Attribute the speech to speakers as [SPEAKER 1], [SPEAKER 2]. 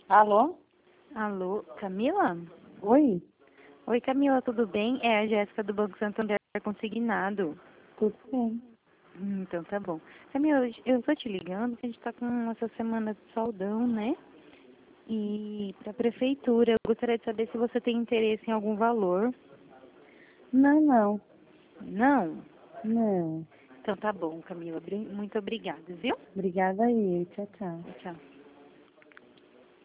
[SPEAKER 1] Alô?
[SPEAKER 2] Alô, Camila?
[SPEAKER 1] Oi?
[SPEAKER 2] Oi, Camila, tudo bem? É a Jéssica do Banco Santander Consignado.
[SPEAKER 1] Tudo bem?
[SPEAKER 2] Então tá bom. Camila, eu tô te ligando porque a gente tá com essa semana de saudão, né? E pra prefeitura, eu gostaria de saber se você tem interesse em algum valor.
[SPEAKER 1] Não, não.
[SPEAKER 2] Não?
[SPEAKER 1] Não.
[SPEAKER 2] Então tá bom, Camila. Muito obrigada, viu?
[SPEAKER 1] Obrigada aí. Tchau, tchau.
[SPEAKER 2] Tchau.